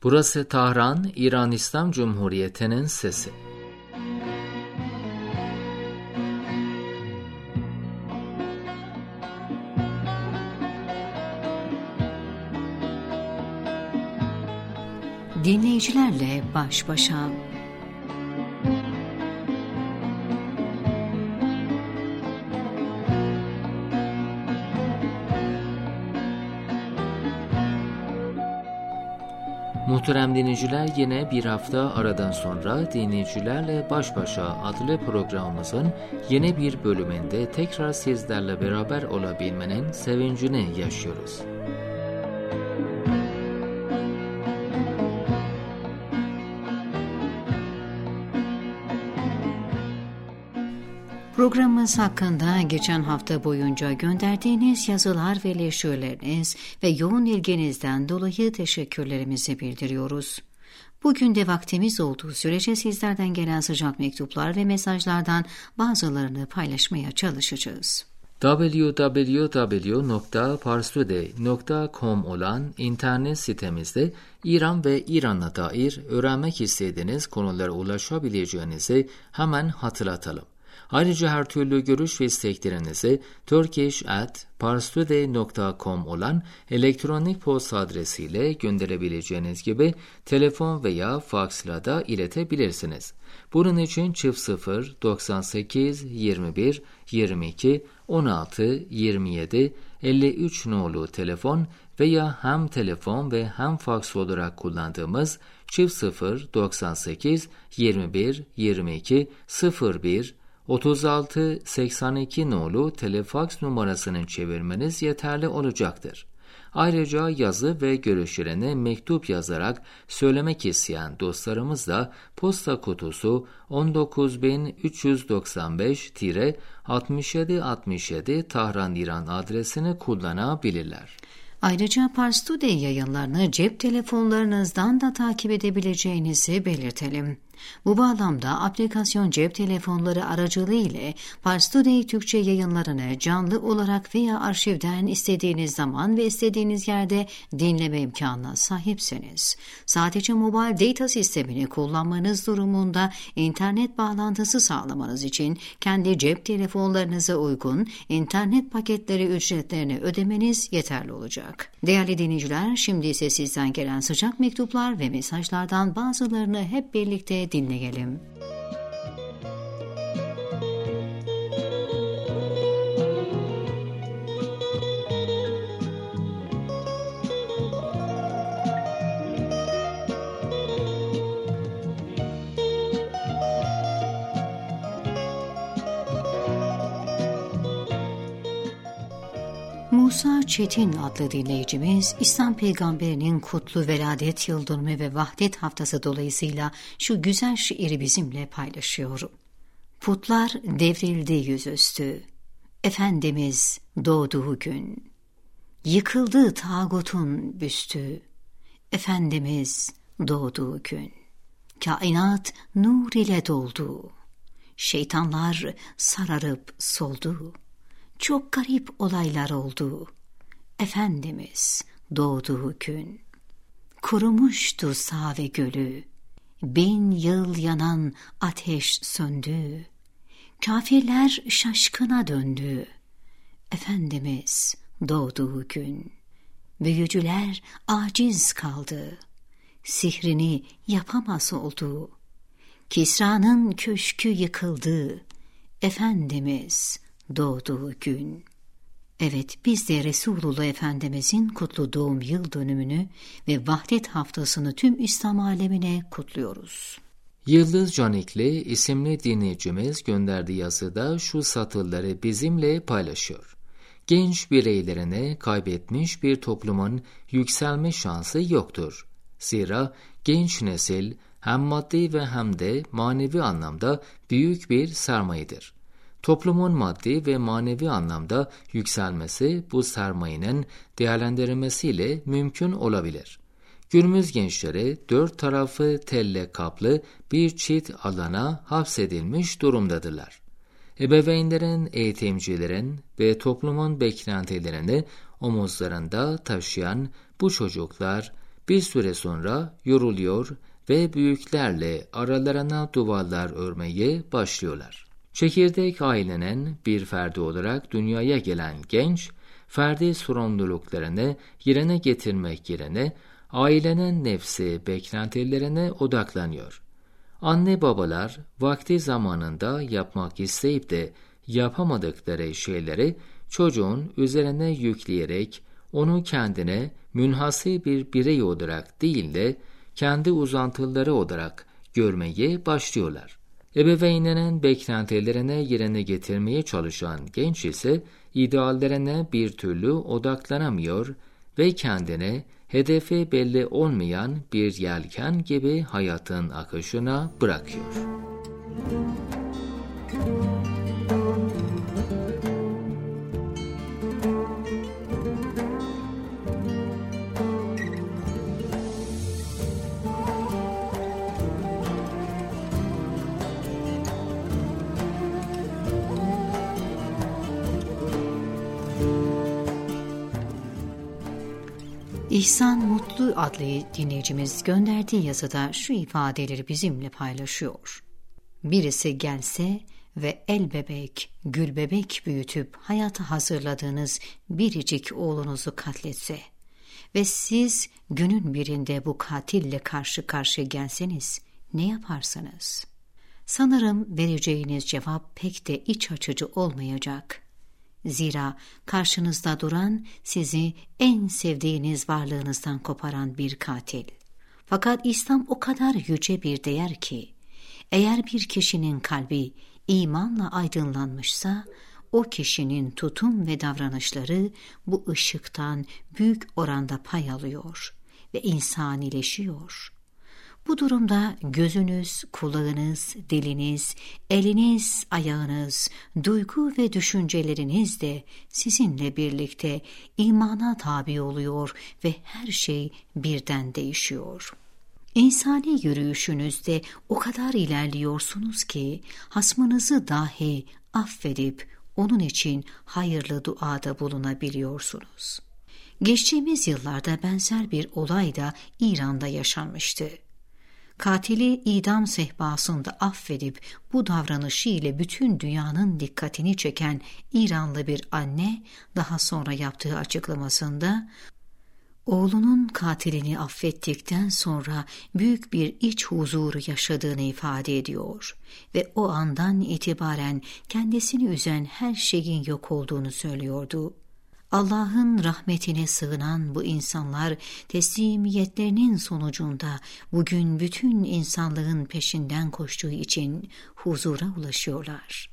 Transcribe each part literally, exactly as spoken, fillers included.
Burası Tahran, İran İslam Cumhuriyeti'nin sesi. Dinleyicilerle baş başa. Muhterem dinleyiciler, yine bir hafta aradan sonra Dinleyicilerle Baş Başa adlı programımızın yeni bir bölümünde tekrar sizlerle beraber olabilmenin sevincini yaşıyoruz. Programımız hakkında geçen hafta boyunca gönderdiğiniz yazılar ve leşörleriniz ve yoğun ilginizden dolayı teşekkürlerimizi bildiriyoruz. Bugün de vaktimiz olduğu sürece sizlerden gelen sıcak mektuplar ve mesajlardan bazılarını paylaşmaya çalışacağız. double-u double-u double-u nokta parstoday nokta com olan internet sitemizde İran ve İran'a dair öğrenmek istediğiniz konulara ulaşabileceğinizi hemen hatırlatalım. Ayrıca her türlü görüş ve isteklerinizi turkish at parstoday nokta com olan elektronik posta adresiyle gönderebileceğiniz gibi telefon veya faksla da iletebilirsiniz. Bunun için çift sıfır doksan sekiz yirmi bir yirmi iki on altı yirmi yedi elli üç nolu telefon veya hem telefon ve hem faks olarak kullandığımız çift sıfır doksan sekiz yirmi bir yirmi iki sıfır bir otuz altı seksen iki nolu telefaks numarasını çevirmeniz yeterli olacaktır. Ayrıca yazı ve görüşlerini mektup yazarak söylemek isteyen dostlarımız da posta kutusu on dokuz bin üç yüz doksan beş altmış yedi altmış yedi Tahran İran adresini kullanabilirler. Ayrıca Pars Today yayınlarını cep telefonlarınızdan da takip edebileceğinizi belirtelim. Bu bağlamda aplikasyon cep telefonları aracılığıyla Pars Today Türkçe yayınlarını canlı olarak veya arşivden istediğiniz zaman ve istediğiniz yerde dinleme imkanına sahipsiniz. Sadece mobile data sistemini kullanmanız durumunda internet bağlantısı sağlamanız için kendi cep telefonlarınıza uygun internet paketleri ücretlerini ödemeniz yeterli olacak. Değerli dinleyiciler, şimdi ise sizden gelen sıcak mektuplar ve mesajlardan bazılarını hep birlikte dinleyelim. Musa Çetin adlı dinleyicimiz, İslam peygamberinin kutlu veladet yıldönümü ve vahdet haftası dolayısıyla şu güzel şiiri bizimle paylaşıyor. Putlar devrildi yüzüstü, Efendimiz doğduğu gün. Yıkıldı tağutun büstü, Efendimiz doğduğu gün. Kainat nur ile doldu, şeytanlar sararıp soldu. Çok garip olaylar oldu, Efendimiz doğduğu gün. Kurumuştu sağ ve gölü, bin yıl yanan ateş söndü. Kafirler şaşkına döndü, Efendimiz doğduğu gün. Büyücüler aciz kaldı, sihrini yapamaz oldu. Kisra'nın köşkü yıkıldı, Efendimiz doğduğu gün. Evet, biz de Resulullah Efendimizin kutlu doğum yıl dönümünü ve vahdet haftasını tüm İslam alemine kutluyoruz. Yıldız Canikli isimli dinleyicimiz gönderdiği yazıda şu satırları bizimle paylaşıyor. Genç bireylerine kaybetmiş bir toplumun yükselme şansı yoktur. Zira genç nesil hem maddi ve hem de manevi anlamda büyük bir sermayedir. Toplumun maddi ve manevi anlamda yükselmesi bu sermayenin değerlendirilmesiyle mümkün olabilir. Günümüz gençleri dört tarafı telle kaplı bir çit alana hapsedilmiş durumdadırlar. Ebeveynlerin, eğitimcilerin ve toplumun beklentilerini omuzlarında taşıyan bu çocuklar Bir süre sonra yoruluyor ve büyüklerle aralarına duvarlar örmeye başlıyorlar. Çekirdek ailenin bir ferdi olarak dünyaya gelen genç, ferdi sorumluluklarını yerine getirmek yerine ailenin nefsi beklentilerine odaklanıyor. Anne babalar vakti zamanında yapmak isteyip de yapamadıkları şeyleri çocuğun üzerine yükleyerek onu kendine münhasır bir birey olarak değil de kendi uzantıları olarak görmeye başlıyorlar. Ebeveynlerin beklentilerine yerine getirmeye çalışan genç ise ideallerine bir türlü odaklanamıyor ve kendine hedefi belli olmayan bir yelken gibi hayatın akışına bırakıyor. İhsan Mutlu adlı dinleyicimiz gönderdiği yazıda şu ifadeleri bizimle paylaşıyor. Birisi gelse ve el bebek, gül bebek büyütüp hayata hazırladığınız biricik oğlunuzu katletse ve siz günün birinde bu katille karşı karşıya gelseniz ne yaparsınız? Sanırım vereceğiniz cevap pek de iç açıcı olmayacak. Zira karşınızda duran sizi en sevdiğiniz varlığınızdan koparan bir katil. Fakat İslam o kadar yüce bir değer ki, eğer bir kişinin kalbi imanla aydınlanmışsa, o kişinin tutum ve davranışları bu ışıktan büyük oranda pay alıyor ve insanileşiyor. Bu durumda gözünüz, kulağınız, diliniz, eliniz, ayağınız, duygu ve düşünceleriniz de sizinle birlikte imana tabi oluyor ve her şey birden değişiyor. İnsani yürüyüşünüzde o kadar ilerliyorsunuz ki hasmınızı dahi affedip onun için hayırlı duada bulunabiliyorsunuz. Geçtiğimiz yıllarda benzer bir olay da İran'da yaşanmıştı. Katili idam sehpasında affedip bu davranışı ile bütün dünyanın dikkatini çeken İranlı bir anne daha sonra yaptığı açıklamasında oğlunun katilini affettikten sonra büyük bir iç huzuru yaşadığını ifade ediyor ve o andan itibaren kendisini üzen her şeyin yok olduğunu söylüyordu. Allah'ın rahmetine sığınan bu insanlar teslimiyetlerinin sonucunda bugün bütün insanlığın peşinden koştuğu için huzura ulaşıyorlar.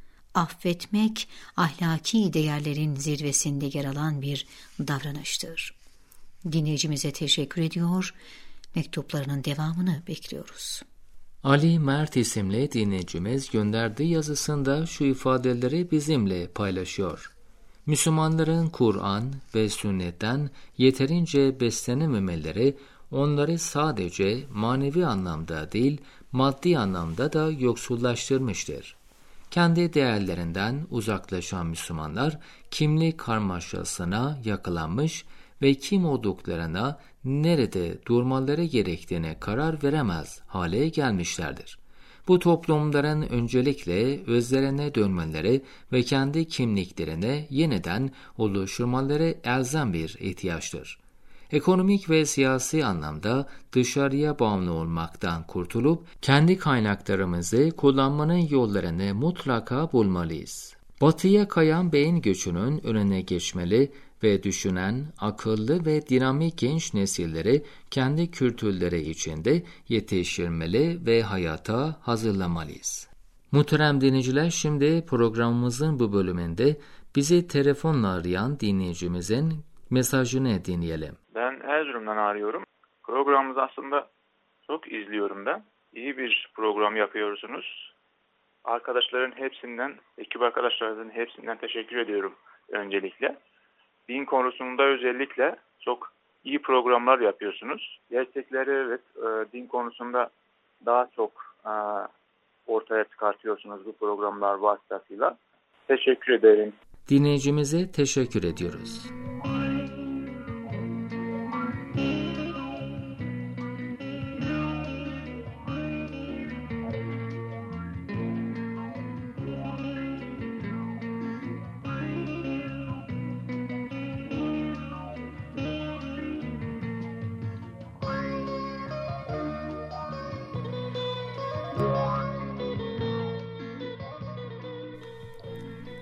Affetmek ahlaki değerlerin zirvesinde yer alan bir davranıştır. Dinleyicimize teşekkür ediyor, mektuplarının devamını bekliyoruz. Ali Mert isimli dinleyicimiz gönderdiği yazısında şu ifadeleri bizimle paylaşıyor. Müslümanların Kur'an ve sünnetten yeterince beslenememeleri onları sadece manevi anlamda değil, maddi anlamda da yoksullaştırmıştır. Kendi değerlerinden uzaklaşan Müslümanlar kimlik karmaşasına yakalanmış ve kim olduklarına, nerede durmaları gerektiğine karar veremez hale gelmişlerdir. Bu toplumların öncelikle özlerine dönmeleri ve kendi kimliklerine yeniden oluşturmaları elzem bir ihtiyaçtır. Ekonomik ve siyasi anlamda dışarıya bağımlı olmaktan kurtulup kendi kaynaklarımızı kullanmanın yollarını mutlaka bulmalıyız. Batıya kayan beyin göçünün önüne geçmeli ve düşünen, akıllı ve dinamik genç nesilleri kendi kültürleri içinde yetiştirmeli ve hayata hazırlamalıyız. Muhterem dinleyiciler, şimdi programımızın bu bölümünde bizi telefonla arayan dinleyicimizin mesajını dinleyelim. Ben Erzurum'dan arıyorum. Programımızı aslında çok izliyorum ben. İyi bir program yapıyorsunuz. Arkadaşların hepsinden, ekip arkadaşlarının hepsinden teşekkür ediyorum öncelikle. Din konusunda özellikle çok iyi programlar yapıyorsunuz. Gerçekleri ve e, din konusunda daha çok e, ortaya çıkartıyorsunuz bu programlar vasıtasıyla. Teşekkür ederim. Dinleyicimize teşekkür ediyoruz.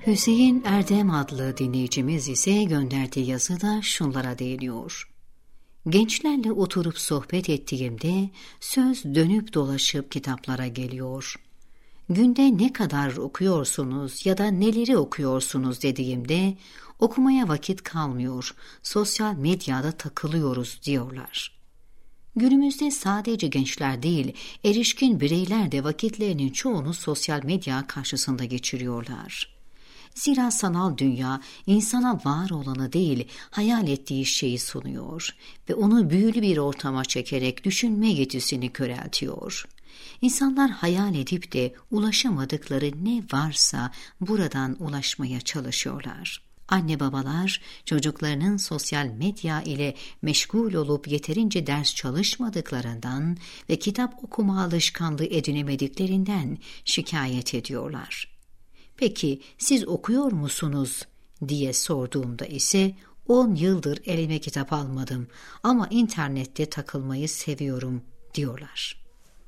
Hüseyin Erdem adlı dinleyicimiz ise gönderdiği yazıda şunlara değiniyor. Gençlerle oturup sohbet ettiğimde söz dönüp dolaşıp kitaplara geliyor. Günde ne kadar okuyorsunuz ya da neleri okuyorsunuz dediğimde okumaya vakit kalmıyor, sosyal medyada takılıyoruz diyorlar. Günümüzde sadece gençler değil, erişkin bireyler de vakitlerinin çoğunu sosyal medya karşısında geçiriyorlar. Zira sanal dünya insana var olanı değil, hayal ettiği şeyi sunuyor ve onu büyülü bir ortama çekerek düşünme yetisini köreltiyor. İnsanlar hayal edip de ulaşamadıkları ne varsa buradan ulaşmaya çalışıyorlar. Anne babalar çocuklarının sosyal medya ile meşgul olup yeterince ders çalışmadıklarından ve kitap okuma alışkanlığı edinemediklerinden şikayet ediyorlar. Peki siz okuyor musunuz diye sorduğumda ise on yıldır elime kitap almadım ama internette takılmayı seviyorum diyorlar.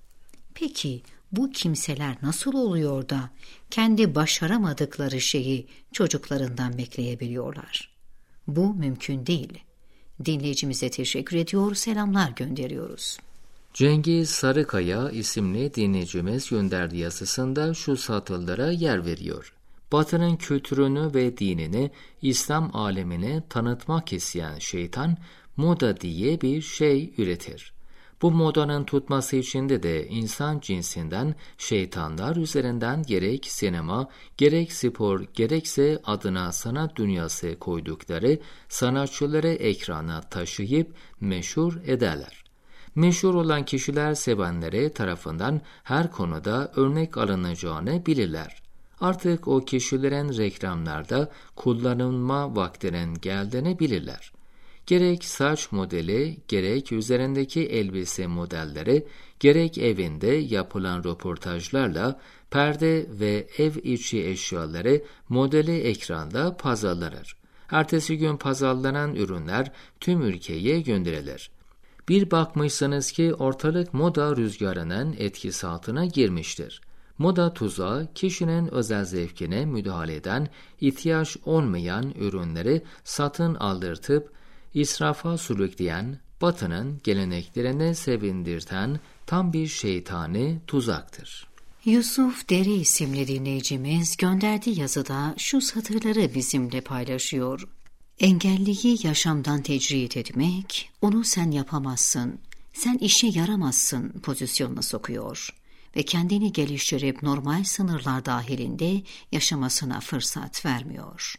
Peki bu kimseler nasıl oluyor da kendi başaramadıkları şeyi çocuklarından bekleyebiliyorlar? Bu mümkün değil. Dinleyicimize teşekkür ediyor, selamlar gönderiyoruz. Cengiz Sarıkaya isimli dinleyicimiz gönderdiği yazısında şu satırlara yer veriyor. Batı'nın kültürünü ve dinini İslam alemine tanıtmak isteyen şeytan moda diye bir şey üretir. Bu modanın tutması için de de insan cinsinden şeytanlar üzerinden gerek sinema, gerek spor, gerekse adına sanat dünyası koydukları sanatçıları ekrana taşıyıp meşhur ederler. Meşhur olan kişiler sevenleri tarafından her konuda örnek alınacağını bilirler. Artık o kişilerin reklamlarda kullanılma vaktinin geldiğini bilirler. Gerek saç modeli, gerek üzerindeki elbise modelleri, gerek evinde yapılan röportajlarla perde ve ev içi eşyaları modeli ekranda pazarlanır. Ertesi gün pazarlanan ürünler tüm ülkeye gönderilir. Bir bakmışsınız ki ortalık moda rüzgarının etkisi altına girmiştir. Moda tuzağı kişinin özel zevkine müdahale eden, ihtiyaç olmayan ürünleri satın aldırtıp israfa sürükleyen, Batı'nın geleneklerini sevindirten tam bir şeytani tuzaktır. Yusuf Dere isimli dinleyicimiz gönderdiği yazıda şu satırları bizimle paylaşıyor. Engelliyi yaşamdan tecrit etmek, onu sen yapamazsın, sen işe yaramazsın pozisyonuna sokuyor ve kendini geliştirip normal sınırlar dahilinde yaşamasına fırsat vermiyor.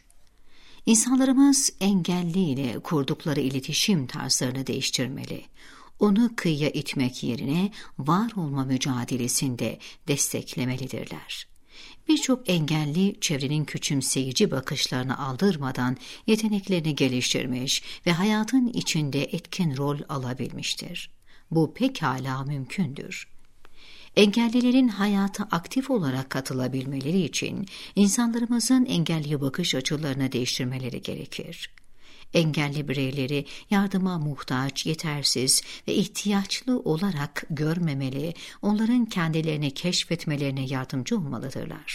İnsanlarımız engelliyle kurdukları iletişim tarzlarını değiştirmeli. Onu kıyıya itmek yerine var olma mücadelesinde desteklemelidirler. Birçok engelli çevrenin küçümseyici bakışlarını aldırmadan yeteneklerini geliştirmiş ve hayatın içinde etkin rol alabilmiştir. Bu pekala mümkündür. Engellilerin hayata aktif olarak katılabilmeleri için insanlarımızın engelli bakış açılarını değiştirmeleri gerekir. Engelli bireyleri yardıma muhtaç, yetersiz ve ihtiyaçlı olarak görmemeli, onların kendilerini keşfetmelerine yardımcı olmalıdırlar.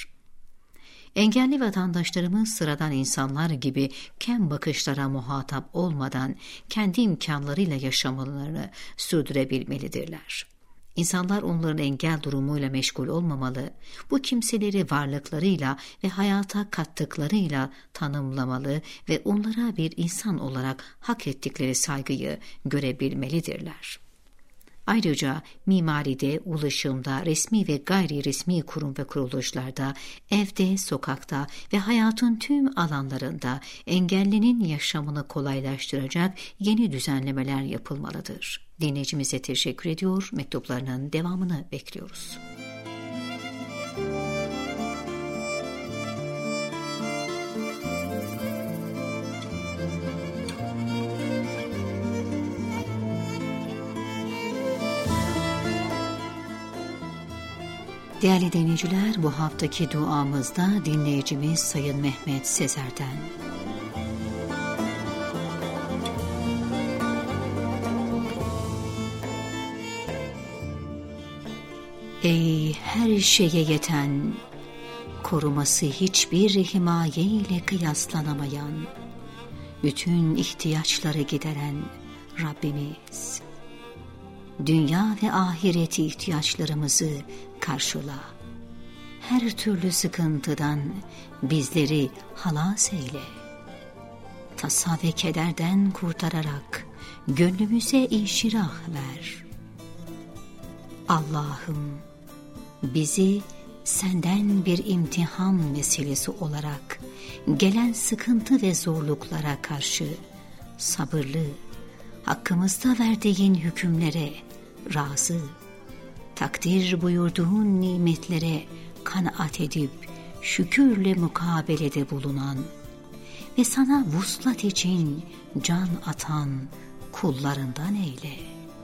Engelli vatandaşlarımız sıradan insanlar gibi kem bakışlara muhatap olmadan kendi imkanlarıyla yaşamalarını sürdürebilmelidirler. İnsanlar onların engel durumuyla meşgul olmamalı, bu kimseleri varlıklarıyla ve hayata kattıklarıyla tanımlamalı ve onlara bir insan olarak hak ettikleri saygıyı görebilmelidirler. Ayrıca mimaride, ulaşımda, resmi ve gayri resmi kurum ve kuruluşlarda, evde, sokakta ve hayatın tüm alanlarında engellinin yaşamını kolaylaştıracak yeni düzenlemeler yapılmalıdır. Dinleyicimize teşekkür ediyor, mektuplarının devamını bekliyoruz. Değerli dinleyiciler, bu haftaki duamızda dinleyicimiz Sayın Mehmet Sezer'den. Ey her şeye yeten, koruması hiçbir himaye ile kıyaslanamayan, bütün ihtiyaçları gideren Rabbimiz. Dünya ve ahireti ihtiyaçlarımızı karşıla. Her türlü sıkıntıdan bizleri halas eyle. Tasa ve kederden kurtararak gönlümüze inşirah ver. Allah'ım, bizi senden bir imtihan meselesi olarak gelen sıkıntı ve zorluklara karşı sabırlı, hakkımızda verdiğin hükümlere razı, takdir buyurduğun nimetlere kanaat edip şükürle mukabelede bulunan ve sana vuslat için can atan kullarından eyle.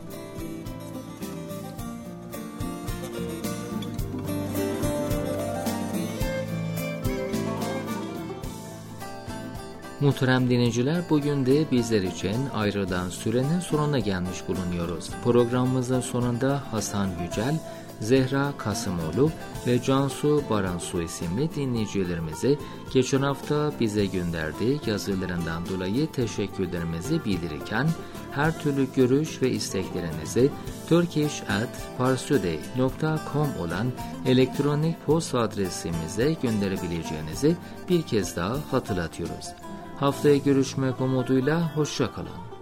Muhterem dinleyiciler, bugün de bizler için ayrılan sürenin sonuna gelmiş bulunuyoruz. Programımızın sonunda Hasan Yücel, Zehra Kasımoğlu ve Cansu Baransu isimli dinleyicilerimize geçen hafta bize gönderdiği yazılarından dolayı teşekkürlerimizi bildirirken, her türlü görüş ve isteklerinizi turkish at parstoday nokta com olan elektronik posta adresimize gönderebileceğinizi bir kez daha hatırlatıyoruz. Haftaya görüşmek umuduyla hoşça kalın.